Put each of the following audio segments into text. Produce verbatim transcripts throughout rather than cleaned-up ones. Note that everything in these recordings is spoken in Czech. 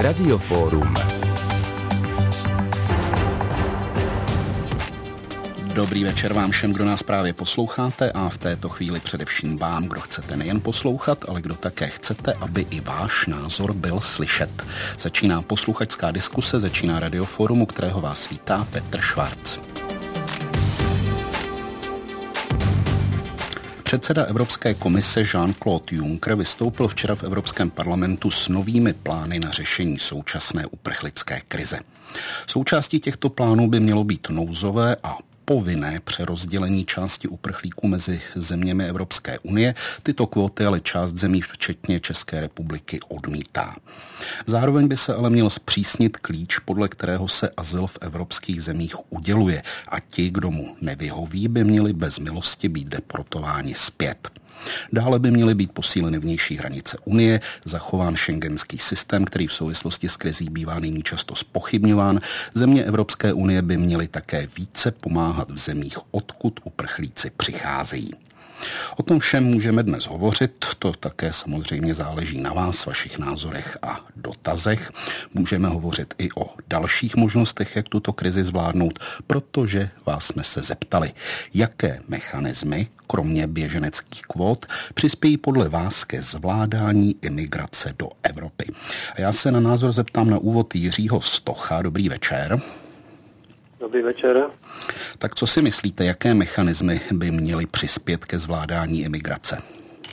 Radioforum. Dobrý večer vám všem, kdo nás právě posloucháte, a v této chvíli především vám, kdo chcete nejen poslouchat, ale kdo také chcete, aby i váš názor byl slyšet. Začíná posluchačská diskuse, začíná Radioforum, u kterého vás vítá Petr Švarc. Předseda Evropské komise Jean-Claude Juncker vystoupil včera v Evropském parlamentu s novými plány na řešení současné uprchlické krize. Součástí těchto plánů by mělo být nouzové a povinné přerozdělení části uprchlíků mezi zeměmi Evropské unie. Tyto kvóty ale část zemí, včetně České republiky, odmítá. Zároveň by se ale měl zpřísnit klíč, podle kterého se azyl v evropských zemích uděluje, a ti, kdo mu nevyhoví, by měli bez milosti být deportováni zpět. Dále by měly být posíleny vnější hranice Unie, zachován schengenský systém, který v souvislosti s krizí bývá nyní často zpochybňován. Země Evropské unie by měly také více pomáhat v zemích, odkud uprchlíci přicházejí. O tom všem můžeme dnes hovořit, to také samozřejmě záleží na vás, vašich názorech a dotazech. Můžeme hovořit i o dalších možnostech, jak tuto krizi zvládnout, protože vás jsme se zeptali, jaké mechanismy, kromě běženeckých kvót, přispějí podle vás ke zvládání imigrace do Evropy. A já se na názor zeptám na úvod Jiřího Stocha. Dobrý večer. Dobrý večer. Tak co si myslíte, jaké mechanismy by měly přispět ke zvládání imigrace?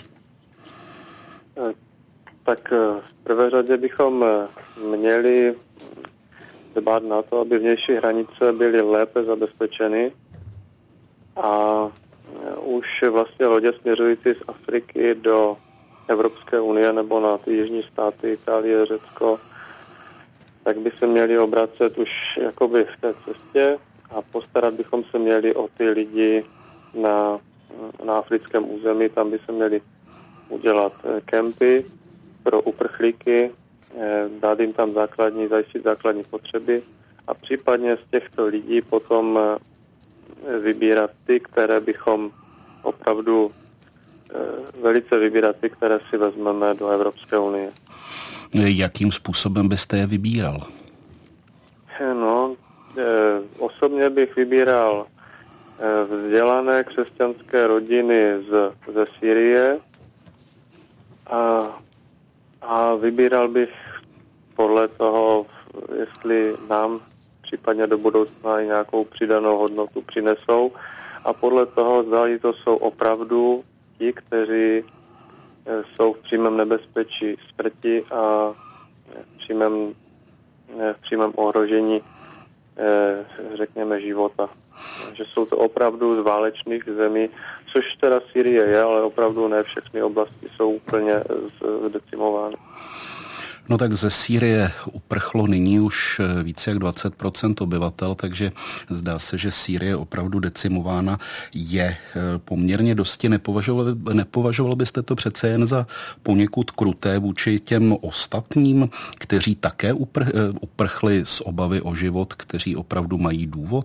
Tak v prvé řadě bychom měli dbát na to, aby vnější hranice byly lépe zabezpečeny, a už vlastně lodě směřující z Afriky do Evropské unie nebo na ty jižní státy, Itálie, Řecko, tak by se měli obracet už jakoby v té cestě a postarat bychom se měli o ty lidi na, na africkém území. Tam by se měli udělat kempy pro uprchlíky, dát jim tam základní, zajistit základní potřeby a případně z těchto lidí potom vybírat ty, které bychom opravdu velice vybírat ty, které si vezmeme do Evropské unie. Jakým způsobem byste je vybíral? No, e, osobně bych vybíral e, vzdělané křesťanské rodiny z, ze Sýrie a, a vybíral bych podle toho, jestli nám případně do budoucna i nějakou přidanou hodnotu přinesou, a podle toho, zda to jsou opravdu ti, kteří jsou v přímém nebezpečí smrti a v přímém, v přímém ohrožení, řekněme, života. Že jsou to opravdu z válečných zemí, což teda Sýrie je, ale opravdu ne všechny oblasti jsou úplně zdecimovány. No tak ze Sýrie uprchlo nyní už více jak dvacet procent obyvatel, takže zdá se, že Sýrie opravdu decimována je poměrně dosti. Nepovažoval, nepovažoval byste to přece jen za poněkud kruté vůči těm ostatním, kteří také upr, uprchli z obavy o život, kteří opravdu mají důvod?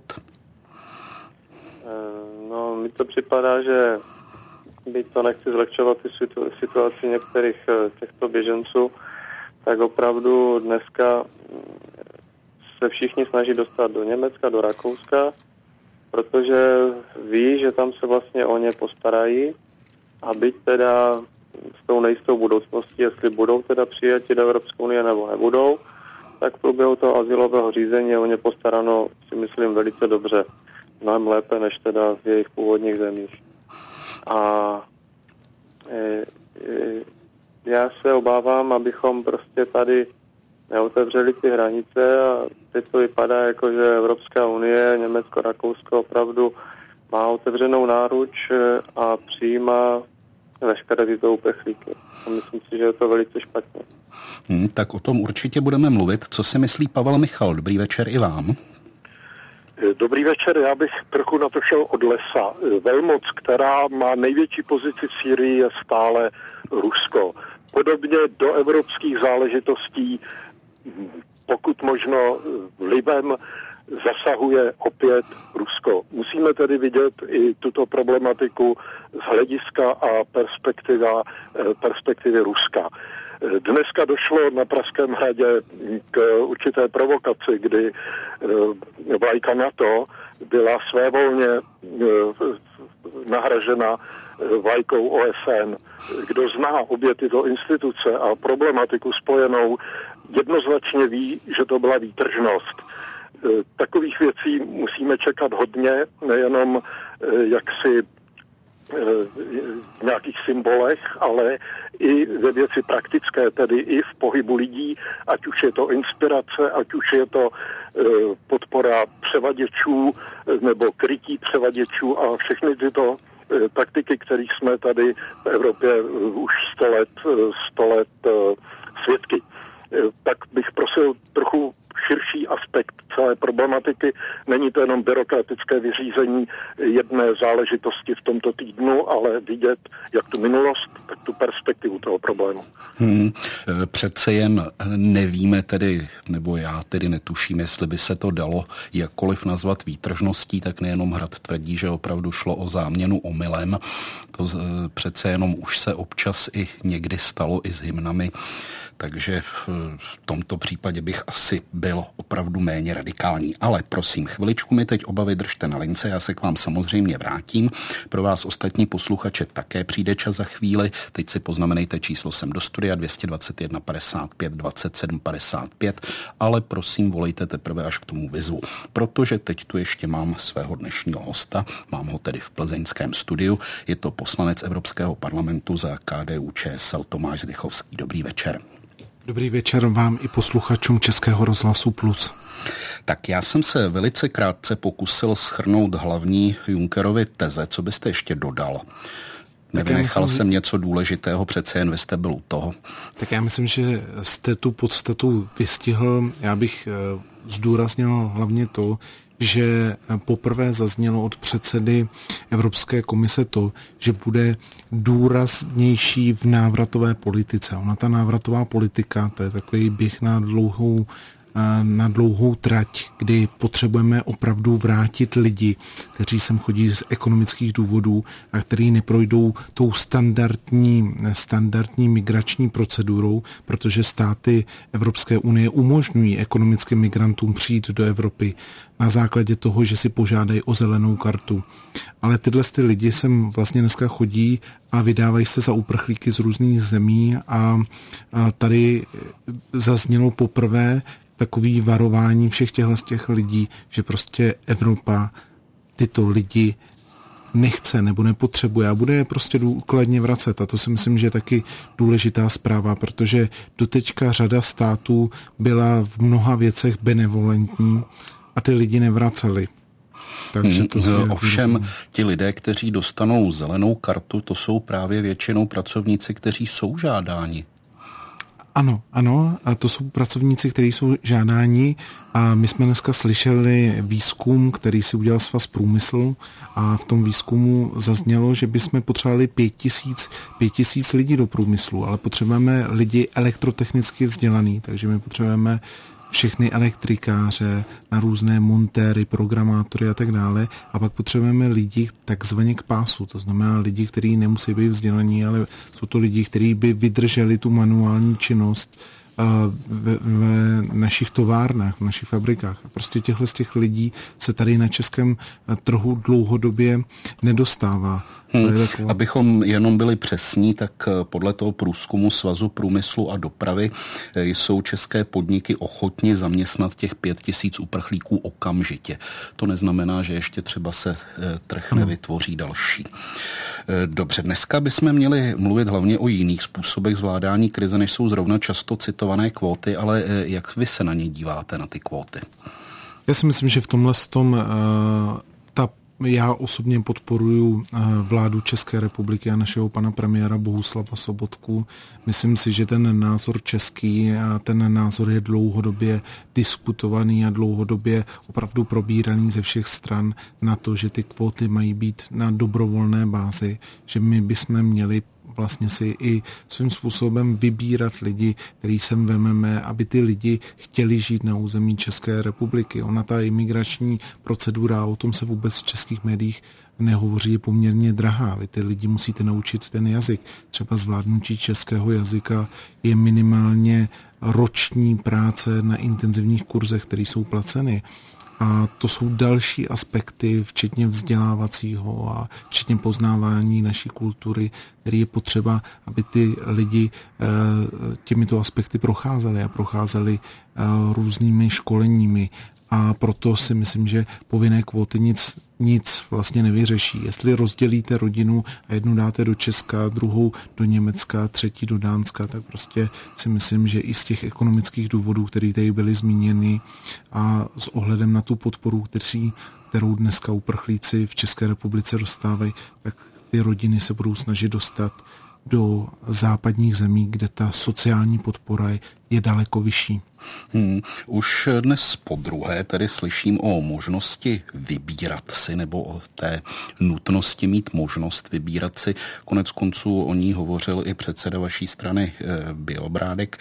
No, mi to připadá, že byť to nechci zlehčovat situaci některých těchto běženců, tak opravdu dneska se všichni snaží dostat do Německa, do Rakouska, protože ví, že tam se vlastně o ně postarají, a byť teda s tou nejistou budoucností, jestli budou teda přijati do Evropské unie nebo nebudou, tak v průběhu toho azylového řízení je o ně postaráno, si myslím, velice dobře, mnohem lépe než teda v jejich původních zemích. A e, e, já se obávám, abychom prostě tady neotevřeli ty hranice, a teď to vypadá jako, že Evropská unie, Německo, Rakousko opravdu má otevřenou náruč a přijímá veškeré tyto uprchlíky. A myslím si, že je to velice špatně. Hmm, tak o tom určitě budeme mluvit. Co si myslí Pavel Michal? Dobrý večer i vám. Dobrý večer, já bych trochu na to šel od lesa. Velmoc, která má největší pozici v Sýrii, je stále Rusko. Podobně do evropských záležitostí, pokud možno vlivem zasahuje opět Rusko. Musíme tedy vidět i tuto problematiku z hlediska a perspektiva, perspektivy Ruska. Dneska došlo na Pražském hradě k určité provokaci, kdy vlajka NATO byla svévolně nahražena vlajkou O S N. Kdo zná obě tyto instituce a problematiku spojenou, jednoznačně ví, že to byla výtržnost. Takových věcí musíme čekat hodně, nejenom jaksi v nějakých symbolech, ale i ve věci praktické, tedy i v pohybu lidí, ať už je to inspirace, ať už je to podpora převaděčů nebo krytí převaděčů a všechny tyto taktiky, kterých jsme tady v Evropě už sto let, sto let svědky. Tak bych prosil trochu širší aspekt celé problematiky. Není to jenom byrokratické vyřízení jedné záležitosti v tomto týdnu, ale vidět jak tu minulost, tak tu perspektivu toho problému. Hmm, přece jen nevíme tedy, nebo já tedy netuším, jestli by se to dalo jakkoliv nazvat výtržností, tak nejenom Hrad tvrdí, že opravdu šlo o záměnu omylem. To přece jenom už se občas i někdy stalo i s hymnami, takže v tomto případě bych asi byl opravdu méně radikální. Ale prosím, chviličku mi teď oba vydržte na lince, já se k vám samozřejmě vrátím. Pro vás ostatní posluchače také přijde čas za chvíli. Teď si poznamenejte číslo sem do studia dvě stě dvacet jedna padesát pět dvacet sedm padesát pět, ale prosím, volejte teprve až k tomu vyzvu, protože teď tu ještě mám svého dnešního hosta, mám ho tedy v plzeňském studiu, je to poslanec Evropského parlamentu za K D U Č S L Tomáš Zdechovský. Dobrý večer. Dobrý večer vám i posluchačům Českého rozhlasu Plus. Tak já jsem se velice krátce pokusil shrnout hlavní Junckerovy teze. Co byste ještě dodal? Nevynechal myslím, jsem něco důležitého, přece jen vy jste byl u toho. Tak já myslím, že jste tu podstatu vystihl. Já bych zdůraznil hlavně to, že poprvé zaznělo od předsedy Evropské komise to, že bude důraznější v návratové politice. Ona ta návratová politika, to je takový běh na dlouhou na dlouhou trať, kdy potřebujeme opravdu vrátit lidi, kteří sem chodí z ekonomických důvodů a kteří neprojdou tou standardní, standardní migrační procedurou, protože státy Evropské unie umožňují ekonomickým migrantům přijít do Evropy na základě toho, že si požádají o zelenou kartu. Ale tyhle ty lidi sem vlastně dneska chodí a vydávají se za uprchlíky z různých zemí a, a tady zaznělo poprvé takový varování všech těchto z těch lidí, že prostě Evropa tyto lidi nechce nebo nepotřebuje a bude je prostě důkladně vracet. A to si myslím, že je taky důležitá zpráva, protože doteďka řada států byla v mnoha věcech benevolentní a ty lidi nevraceli. Takže to hmm, ovšem ti lidé, kteří dostanou zelenou kartu, to jsou právě většinou pracovníci, kteří jsou žádáni. Ano, ano, a to jsou pracovníci, kteří jsou žádáni a my jsme dneska slyšeli výzkum, který si udělal Svaz průmysl a v tom výzkumu zaznělo, že bychom potřebovali pět tisíc, pět tisíc lidí do průmyslu, ale potřebujeme lidi elektrotechnicky vzdělaný, takže my potřebujeme všechny elektrikáře, na různé montéry, programátory a tak dále. A pak potřebujeme lidi takzvaně k pásu, to znamená lidi, kteří nemusí být vzdělaní, ale jsou to lidi, kteří by vydrželi tu manuální činnost v, v našich továrnách, v našich fabrikách. A prostě těchto z těch lidí se tady na českém trhu dlouhodobě nedostává. Hmm. Abychom jenom byli přesní, tak podle toho průzkumu Svazu průmyslu a dopravy jsou české podniky ochotni zaměstnat těch pět tisíc uprchlíků okamžitě. To neznamená, že ještě třeba se trh nevytvoří další. Dobře, dneska bychom měli mluvit hlavně o jiných způsobech zvládání krize, než jsou zrovna často citované kvóty, ale jak vy se na ně díváte, na ty kvóty? Já si myslím, že v tomhle tom uh, ta Já osobně podporuji vládu České republiky a našeho pana premiéra Bohuslava Sobotku. Myslím si, že ten názor český a ten názor je dlouhodobě diskutovaný a dlouhodobě opravdu probíraný ze všech stran na to, že ty kvóty mají být na dobrovolné bázi, že my bychom měli vlastně si i svým způsobem vybírat lidi, který sem vememe, aby ty lidi chtěli žít na území České republiky. Ona ta imigrační procedura, o tom se vůbec v českých médiích nehovoří, je poměrně drahá. Vy ty lidi musíte naučit ten jazyk. Třeba zvládnutí českého jazyka je minimálně roční práce na intenzivních kurzech, které jsou placeny. A to jsou další aspekty, včetně vzdělávacího a včetně poznávání naší kultury, který je potřeba, aby ty lidi těmito aspekty procházeli a procházeli různými školeními. A proto si myslím, že povinné kvóty nic, nic vlastně nevyřeší. Jestli rozdělíte rodinu a jednu dáte do Česka, druhou do Německa, třetí do Dánska, tak prostě si myslím, že i z těch ekonomických důvodů, které tady byly zmíněny a s ohledem na tu podporu, kteří, kterou dneska uprchlíci v České republice dostávají, tak ty rodiny se budou snažit dostat do západních zemí, kde ta sociální podpora je daleko vyšší. Hmm. Už dnes podruhé tedy slyším o možnosti vybírat si nebo o té nutnosti mít možnost vybírat si. Konec konců o ní hovořil i předseda vaší strany Bělobrádek.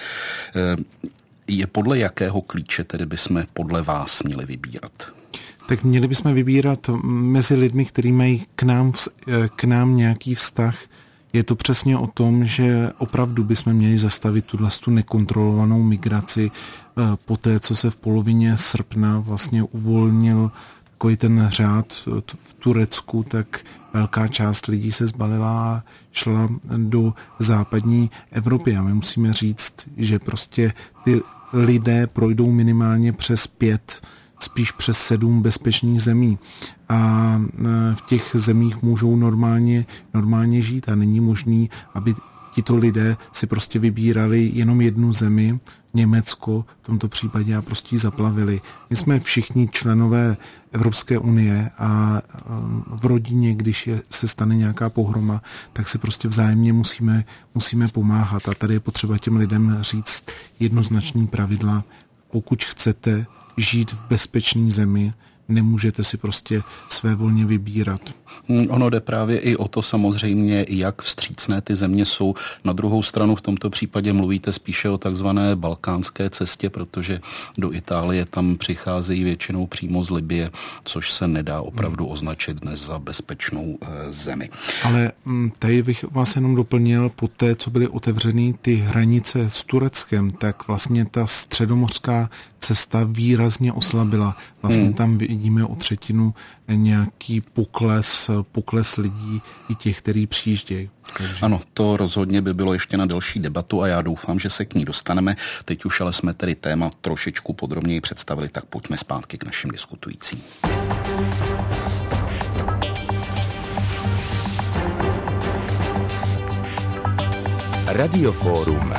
Je podle jakého klíče tedy bychom podle vás měli vybírat? Tak měli bychom vybírat mezi lidmi, kteří mají k nám, k nám nějaký vztah. Je to přesně o tom, že opravdu bychom měli zastavit tuhle tu nekontrolovanou migraci po té, co se v polovině srpna vlastně uvolnil takový ten řád v Turecku, tak velká část lidí se zbalila a šla do západní Evropy. A my musíme říct, že prostě ty lidé projdou minimálně přes pět, spíš přes sedm bezpečných zemí. A v těch zemích můžou normálně, normálně žít a není možný, aby tito lidé si prostě vybírali jenom jednu zemi, Německo v tomto případě, a prostě ji zaplavili. My jsme všichni členové Evropské unie a v rodině, když je, se stane nějaká pohroma, tak si prostě vzájemně musíme, musíme pomáhat. A tady je potřeba těm lidem říct jednoznačný pravidla. Pokud chcete žít v bezpečné zemi, nemůžete si prostě svévolně vybírat. Ono jde právě i o to samozřejmě, jak vstřícné ty země jsou. Na druhou stranu v tomto případě mluvíte spíše o takzvané balkánské cestě, protože do Itálie tam přicházejí většinou přímo z Libye, což se nedá opravdu označit dnes za bezpečnou zemi. Ale tady bych vás jenom doplnil, po té, co byly otevřeny ty hranice s Tureckem, tak vlastně ta středomořská cesta výrazně oslabila. Vlastně hmm. tam vidíme o třetinu nějaký pokles, pokles lidí i těch, kteří přijíždějí. Takže... Ano, to rozhodně by bylo ještě na delší debatu a já doufám, že se k ní dostaneme. Teď už ale jsme tedy téma trošičku podrobněji představili, tak pojďme zpátky k našim diskutujícím. Radioforum.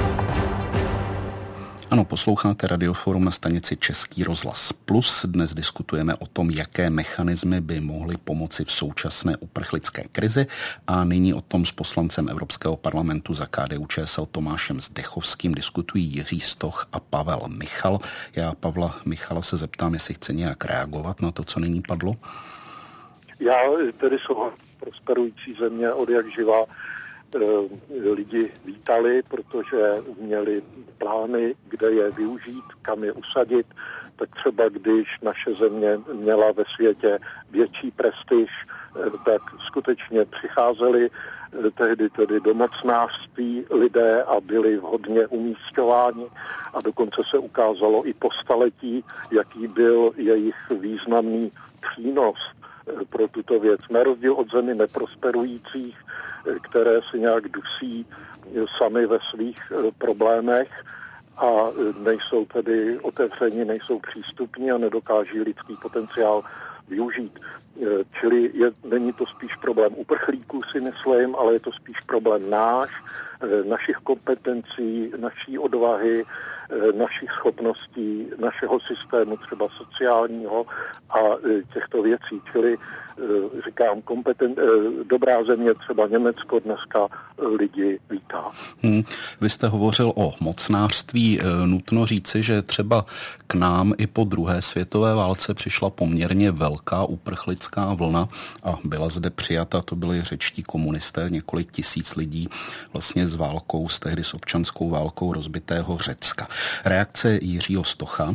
Ano, posloucháte Radioforum na stanici Český rozhlas Plus. Dnes diskutujeme o tom, jaké mechanismy by mohly pomoci v současné uprchlické krizi, a nyní o tom s poslancem Evropského parlamentu za K D U Č S L Tomášem Zdechovským diskutují Jiří Stoch a Pavel Michal. Já Pavla Michala se zeptám, jestli chce nějak reagovat na to, co nyní padlo. Já tedy jsou prosperující země od jak živá lidi vítali, protože měli plány, kde je využít, kam je usadit. Tak třeba když naše země měla ve světě větší prestiž, tak skutečně přicházeli tehdy tedy do mocnářství lidé a byli vhodně umísťováni, a dokonce se ukázalo i po staletí, jaký byl jejich významný přínos pro tuto věc. Na rozdíl od zemí neprosperujících, které si nějak dusí sami ve svých problémech a nejsou tedy otevřeni, nejsou přístupní a nedokáží lidský potenciál využít. Čili je, není to spíš problém uprchlíků, si myslím, ale je to spíš problém náš, našich kompetencí, naší odvahy, našich schopností, našeho systému třeba sociálního a těchto věcí. Čili říkám, kompeten, dobrá země, třeba Německo dneska lidi vítá. Hmm. Vy jste hovořil o mocnářství. Nutno říci, že třeba k nám i po druhé světové válce přišla poměrně velká uprchlická občanská vlna a byla zde přijata, to byli řečtí komunisté, několik tisíc lidí vlastně s válkou, s tehdy s občanskou válkou rozbitého Řecka. Reakce Jiřího Stocha?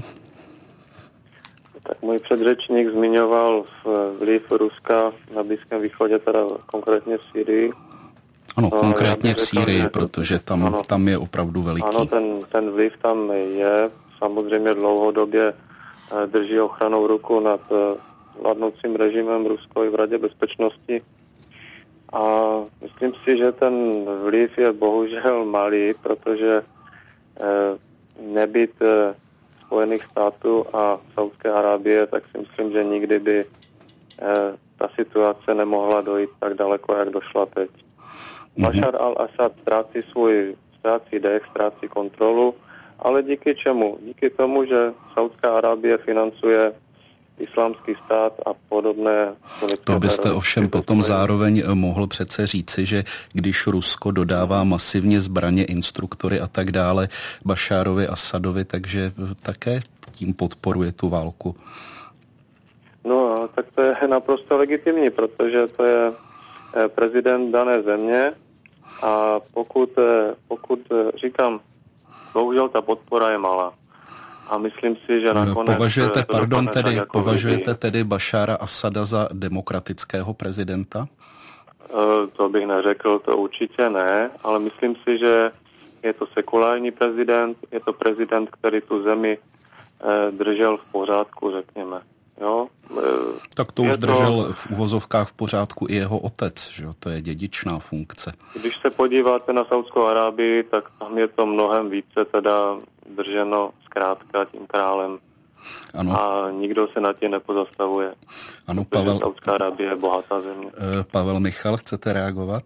Tak můj předřečník zmiňoval vliv Ruska na Blízkém východě, teda konkrétně v Sýrii. Ano, no, konkrétně v Sýrii, že... protože tam, ano, tam je opravdu veliký. Ano, ten, ten vliv tam je. Samozřejmě dlouhodobě drží ochranou ruku nad vládnoucím režimem Rusko i v Radě bezpečnosti. A myslím si, že ten vliv je bohužel malý, protože nebyt Spojených států a Saúdské Arábie, tak si myslím, že nikdy by ta situace nemohla dojít tak daleko, jak došla teď. Bašar al-Assad ztrácí svůj, ztrácí dech, ztrácí kontrolu, ale díky čemu? Díky tomu, že Saúdská Arábie financuje Islámský stát a podobné. To byste ovšem potom zároveň mohl přece říci, že když Rusko dodává masivně zbraně, instruktory a tak dále Bašárovi Asadovi, takže také tím podporuje tu válku. No, tak to je naprosto legitimní, protože to je prezident dané země a pokud, pokud říkám, bohužel ta podpora je malá. A myslím si, že nakonec... Považujete, pardon, tedy, jako považujete tedy Bašára Asada za demokratického prezidenta? To bych neřekl, to určitě ne, ale myslím si, že je to sekulární prezident, je to prezident, který tu zemi držel v pořádku, řekněme. Jo? Tak to už držel to... v uvozovkách v pořádku i jeho otec, že jo? To je dědičná funkce. Když se podíváte na Saúdskou Arábii, tak tam je to mnohem více teda drženo zkrátka tím králem. Ano. A nikdo se nad tím nepozastavuje. Ano, Pavel... Saúdská Arábie je bohatá země. Pavel Michal, chcete reagovat?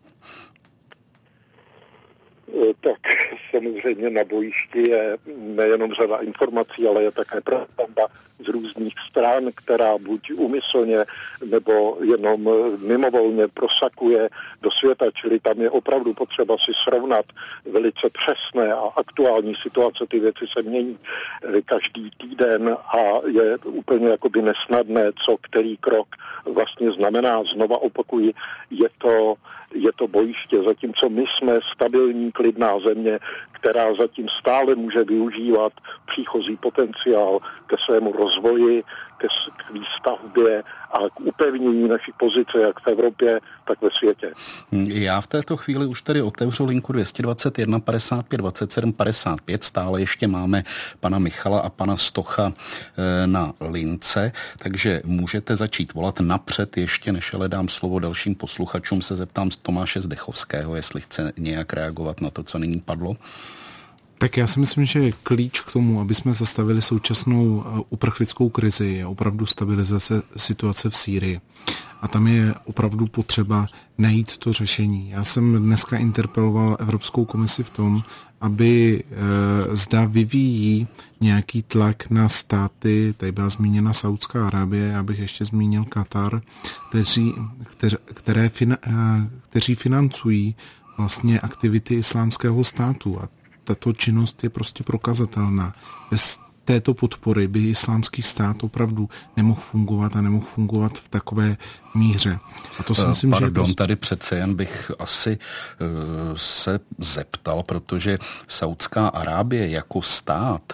Tak samozřejmě na bojišti je nejenom řada informací, ale je také propaganda z různých stran, která buď úmyslně nebo jenom mimovolně prosakuje do světa, čili tam je opravdu potřeba si srovnat velice přesné a aktuální situace. Ty věci se mění každý týden a je úplně jakoby nesnadné, co který krok vlastně znamená. Znova opakuji, je to, je to bojiště, zatímco my jsme stabilní, klidná země, která zatím stále může využívat příchozí potenciál ke svému rozvoji, ke, k výstavbě a k upevnění naší pozice jak v Evropě, tak ve světě. Já v této chvíli už tedy otevřu linku dvě stě dvacet jedna padesát pět dvacet sedm padesát pět. Stále ještě máme pana Michala a pana Stocha na lince, takže můžete začít volat napřed, ještě než ale dám slovo dalším posluchačům, se zeptám Tomáše Zdechovského, jestli chce nějak reagovat na to, co nyní padlo. Tak já si myslím, že klíč k tomu, aby jsme zastavili současnou uprchlickou krizi, je opravdu stabilizace situace v Sýrii. A tam je opravdu potřeba najít to řešení. Já jsem dneska interpeloval Evropskou komisi v tom, aby e, zda vyvíjí nějaký tlak na státy, tady byla zmíněna Saúdská Arábie, já bych ještě zmínil Katar, kteří, kteř, které fina, e, kteří financují vlastně aktivity Islámského státu. A tato činnost je prostě prokazatelná. Bez této podpory by Islámský stát opravdu nemohl fungovat a nemohl fungovat v takové míře. A to si myslím, Pardon, že... Pardon, tady přece jen bych asi uh, se zeptal, protože Saúdská Arábie jako stát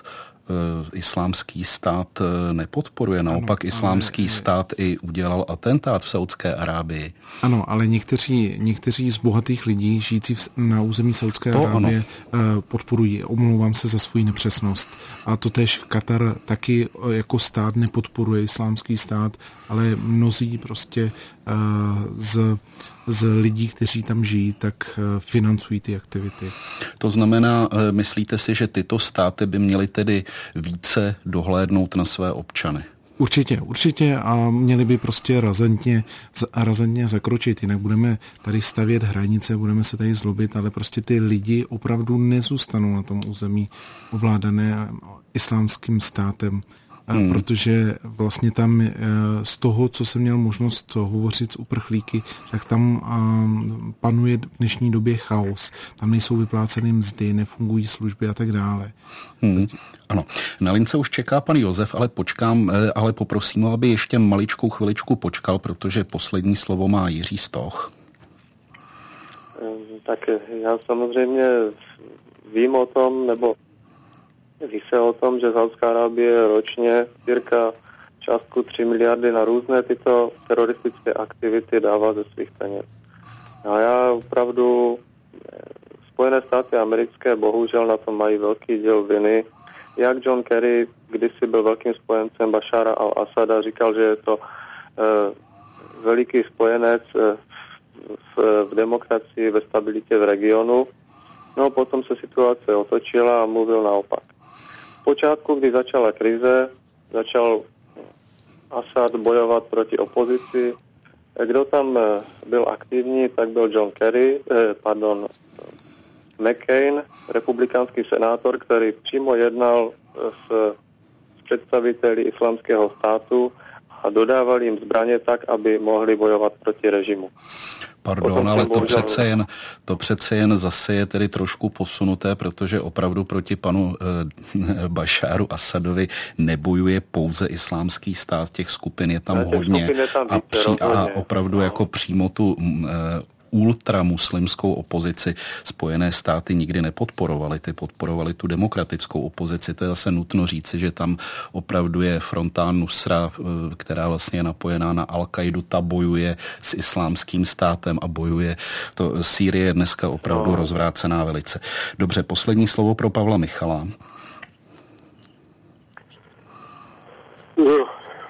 Islámský stát nepodporuje. Naopak ano, Islámský ale... stát i udělal atentát v Saúdské Arábii. Ano, ale někteří, někteří z bohatých lidí žijící v, na území Saúdské Arábie ano. podporují. Omlouvám se za svou nepřesnost. A totéž Katar taky jako stát nepodporuje Islámský stát, ale mnozí prostě z, z lidí, kteří tam žijí, tak financují ty aktivity. To znamená, myslíte si, že tyto státy by měly tedy více dohlédnout na své občany? Určitě, určitě a měli by prostě razantně, razantně zakročit, jinak budeme tady stavět hranice, budeme se tady zlobit, ale prostě ty lidi opravdu nezůstanou na tom území ovládané Islámským státem hmm. protože vlastně tam z toho, co jsem měl možnost hovořit s uprchlíky, tak tam panuje v dnešní době chaos. Tam nejsou vypláceny mzdy, nefungují služby a tak dále. Hmm. Ano, na lince už čeká pan Josef, ale počkám, ale poprosím ho, aby ještě maličkou chviličku počkal, protože poslední slovo má Jiří Stoch. Tak já samozřejmě vím o tom, nebo ví se o tom, že Saudská Arábie ročně cirka částku tři miliardy na různé tyto teroristické aktivity dává ze svých peněz. A já opravdu, Spojené státy americké bohužel na tom mají velký díl viny. Jak John Kerry kdysi byl velkým spojencem Bašára al-Asada, říkal, že je to eh, veliký spojenec eh, v, v demokracii, ve stabilitě v regionu. No potom se situace otočila a mluvil naopak. V počátku, kdy začala krize, začal Asad bojovat proti opozici. Kdo tam byl aktivní, tak byl John Kerry, eh, pardon, McCain, republikánský senátor, který přímo jednal s, s představiteli islámského státu a dodával jim zbraně tak, aby mohli bojovat proti režimu. Pardon, ale to přece, jen, to přece jen zase je tedy trošku posunuté, protože opravdu proti panu eh, Bašáru Asadovi nebojuje pouze islámský stát, těch skupin je tam ne, hodně je tam a, při, a opravdu no. jako přímo tu eh, ultramuslimskou opozici Spojené státy nikdy nepodporovaly, ty podporovaly tu demokratickou opozici. To je zase nutno říci, že tam opravdu je fronta Nusra, která vlastně je napojená na Al-Kaidu, ta bojuje s islámským státem a bojuje. To Sýrie je dneska opravdu no. rozvrácená velice. Dobře, poslední slovo pro Pavla Michala. Uh.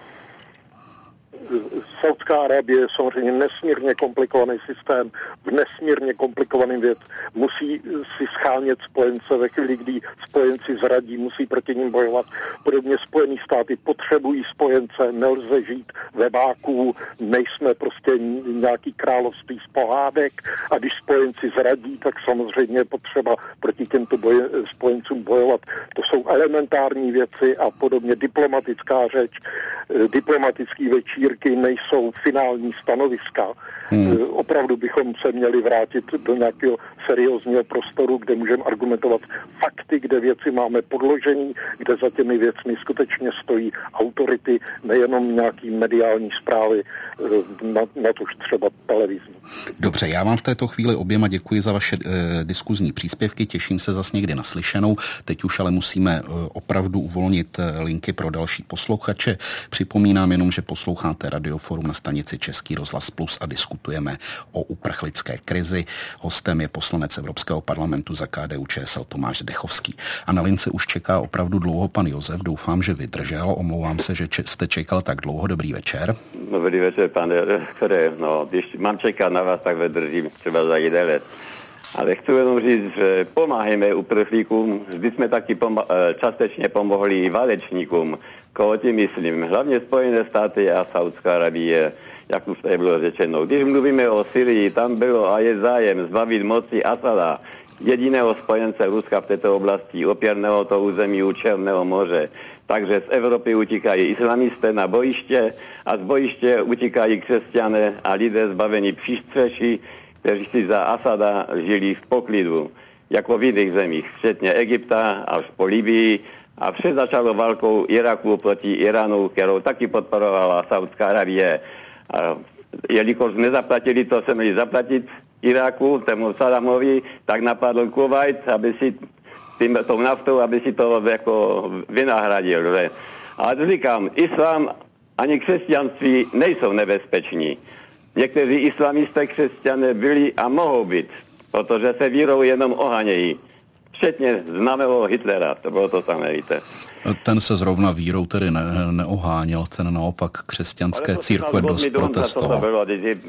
Saudská Arábie je samozřejmě nesmírně komplikovaný systém, v nesmírně komplikovaný věc. Musí si schánět spojence ve chvíli, kdy spojenci zradí, musí proti ním bojovat. Podobně Spojené státy potřebují spojence, nelze žít ve váku, nejsme prostě nějaký království z pohádek a když spojenci zradí, tak samozřejmě je potřeba proti těmto boje, spojencům bojovat. To jsou elementární věci a podobně diplomatická řeč, diplomatický večírky nejsou jsou finální stanoviska. Hmm. Opravdu bychom se měli vrátit do nějakého seriózního prostoru, kde můžeme argumentovat fakty, kde věci máme podložený, kde za těmi věcmi skutečně stojí autority, nejenom nějaký mediální zprávy, na, na tož třeba televizní. Dobře, já vám v této chvíli oběma děkuji za vaše e, diskuzní příspěvky, těším se zas někdy naslyšenou. Teď už ale musíme e, opravdu uvolnit e, linky pro další posluchače. Připomínám jenom, že posloucháte Radioforum na stanici Český rozhlas Plus a diskutujeme o uprchlické krizi. Hostem je poslanec Evropského parlamentu za K D U Č S L Tomáš Zdechovský. A na lince už čeká opravdu dlouho pan Josef. Doufám, že vydržel. Omlouvám se, že če- jste čekal tak dlouho. Dobrý večer. Dobrý večer, pane redaktore. No, když mám čekat na vás, tak vydržím třeba za jeden let. Ale chci jenom říct, že pomáháme uprchlíkům. Vždy jsme taky pom- částečně pomohli válečníkům. Koho tím myslím? Hlavně Spojené státy a Saudská Arábie, jak už tady bylo řečeno. Když mluvíme o Syrii, tam bylo a je zájem zbavit moci Asada, jediného spojence Ruska v této oblasti, opěrného to území u Černého moře. Takže z Evropy utíkají islamisté na bojiště a z bojiště utíkají křesťané a lidé zbavení přístřeší, kteří si za Asada žili v poklidu, jako v jiných zemích, včetně Egypta až po Libii. A vše začalo válkou Iraku proti Iránu, kterou taky podporovala Saudská Arábie. A jelikož nezaplatili to, se měli zaplatit Iraku, tomu Saddamovi, tak napadl Kuwait, aby si tím, tou naftou, aby si to jako vynahradil. Že? Ale říkám, islám ani křesťanství nejsou nebezpeční. Někteří islamisté křesťané byli a mohou být, protože se vírou jenom ohanějí. Včetně známého Hitlera, to bylo to samé, víte. Ten se zrovna vírou tedy ne, neoháněl, ten naopak křesťanské církve dost protestoval.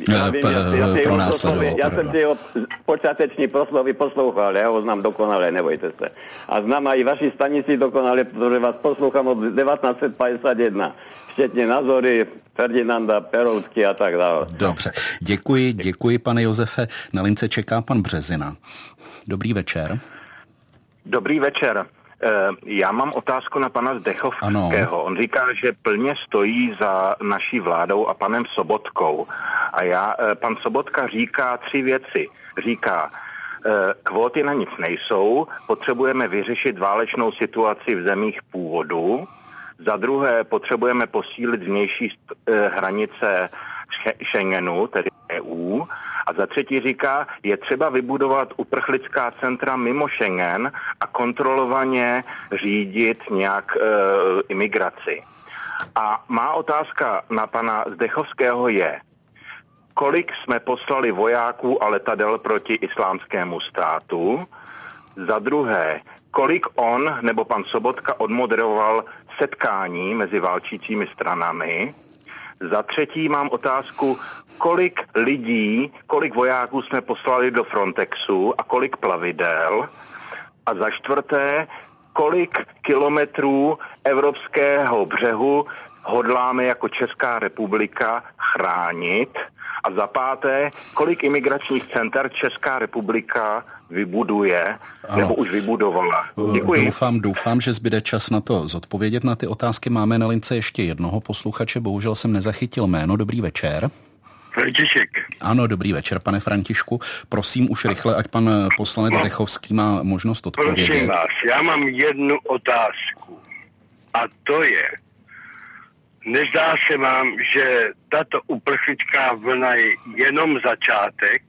Já jsem ty počáteční proslovy poslouchal, já ho znám dokonale, nebojte se. A znám i vaši stanici dokonale, protože vás poslouchám od devatenáct set padesát jedna. Včetně názory Ferdinanda, Peroutky a tak dále. Dobře, děkuji, děkuji pane Josefe. Na lince čeká pan Březina. Dobrý večer. Dobrý večer. Já mám otázku na pana Zdechovského. Ano. On říká, že plně stojí za naší vládou a panem Sobotkou. A já, pan Sobotka říká tři věci. Říká, kvóty na nic nejsou, potřebujeme vyřešit válečnou situaci v zemích původu. Za druhé, potřebujeme posílit vnější hranice Schengenu, tedy E U. A za třetí říká, je třeba vybudovat uprchlická centra mimo Schengen a kontrolovaně řídit nějak e, imigraci. A má otázka na pana Zdechovského je, kolik jsme poslali vojáků a letadel proti islámskému státu? Za druhé, kolik on nebo pan Sobotka odmoderoval setkání mezi válčícími stranami? Za třetí mám otázku, kolik lidí, kolik vojáků jsme poslali do Frontexu a kolik plavidel? A za čtvrté, kolik kilometrů evropského břehu hodláme jako Česká republika chránit? A za páté, kolik imigračních center Česká republika vybuduje, ano. nebo už vybudovala? Děkuji. Doufám, doufám, že zbyde čas na to zodpovědět na ty otázky. Máme na lince ještě jednoho posluchače, bohužel jsem nezachytil jméno. Dobrý večer. František. Ano, dobrý večer, pane Františku. Prosím už rychle, ať pan poslanec Zdechovský má možnost odpovědět. Prosím vás, já mám jednu otázku. A to je, nezdá se vám, že tato uprchlická vlna je jenom začátek,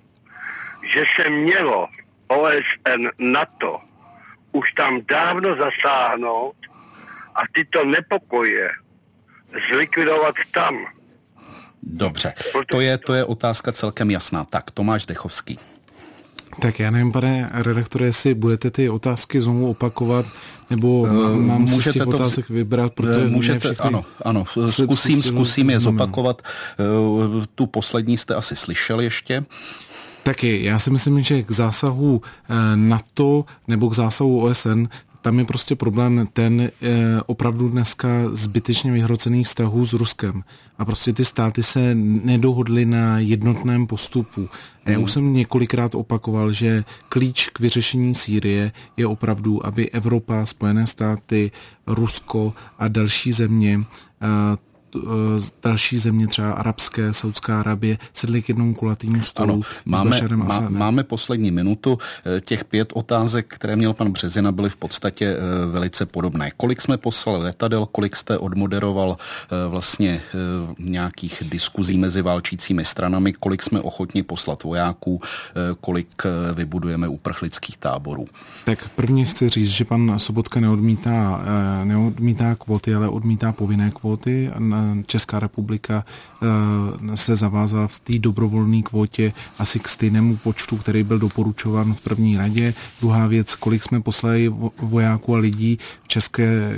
že se mělo O S N, NATO už tam dávno zasáhnout a tyto nepokoje zlikvidovat tam. Dobře, to je, to je otázka celkem jasná. Tak, Tomáš Zdechovský. Tak já nevím, pane redaktore, jestli budete ty otázky znovu opakovat, nebo uh, mám si z těch otázek vybrat, protože můžete, ano, ano, zkusím, zkusím je zopakovat. Uh, tu poslední jste asi slyšeli ještě. Taky, já si myslím, že k zásahu NATO nebo k zásahu O S N tam je prostě problém ten e, opravdu dneska zbytečně vyhrocených vztahů s Ruskem. A prostě ty státy se nedohodly na jednotném postupu. Mm. Já už jsem několikrát opakoval, že klíč k vyřešení Sýrie je opravdu, aby Evropa, Spojené státy, Rusko a další země e, další země, třeba arabské, Saudská Arabie, sedli k jednomu kulatýmu stolu. Ano, máme, má, máme poslední minutu. Těch pět otázek, které měl pan Březina, byly v podstatě velice podobné. Kolik jsme poslali letadel, kolik jste odmoderoval vlastně nějakých diskuzí mezi válčícími stranami, kolik jsme ochotni poslat vojáků, kolik vybudujeme uprchlických táborů. Tak prvně chci říct, že pan Sobotka neodmítá, neodmítá kvóty, ale odmítá povinné kvóty. Česká republika se zavázala v té dobrovolné kvótě asi k stejnému počtu, který byl doporučován v první radě. Druhá věc, kolik jsme poslali vojáků a lidí v České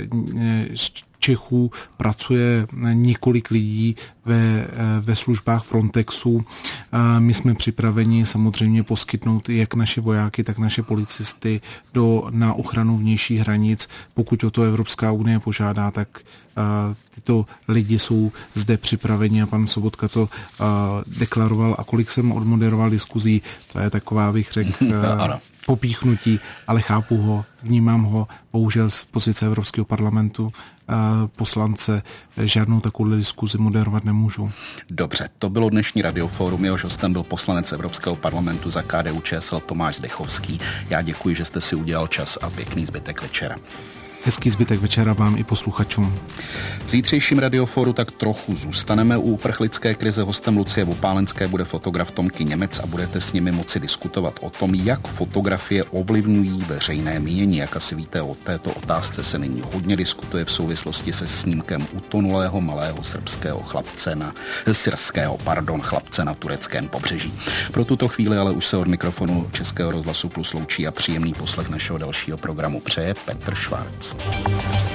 Čechů pracuje několik lidí ve, ve službách Frontexu. A my jsme připraveni samozřejmě poskytnout jak naše vojáky, tak naše policisty do, na ochranu vnějších hranic. Pokud o to Evropská unie požádá, tak a, tyto lidi jsou zde připraveni a pan Sobotka to a, deklaroval. A kolik jsem odmoderoval diskuzí, to je taková, bych řekl, popíchnutí, ale chápu ho, vnímám ho, bohužel z pozice Evropského parlamentu poslance žádnou takovou diskuzi moderovat nemůžu. Dobře, to bylo dnešní Radiofórum, jehož hostem byl poslanec Evropského parlamentu za K D U Č S L Tomáš Zdechovský. Já děkuji, že jste si udělal čas a pěkný zbytek večera. Hezký zbytek večera vám i posluchačům. V zítřejším Radioforu tak trochu zůstaneme u uprchlické krize. Hostem Lucie Vopálenské bude fotograf Tomky Němec a budete s nimi moci diskutovat o tom, jak fotografie ovlivňují veřejné mínění. Jak asi víte, o této otázce se nyní hodně diskutuje v souvislosti se snímkem utonulého malého srbského chlapce na syrského, pardon, chlapce na tureckém pobřeží. Pro tuto chvíli ale už se od mikrofonu Českého rozhlasu Plus loučí a příjemný poslech našeho dalšího programu přeje Petr Švarc.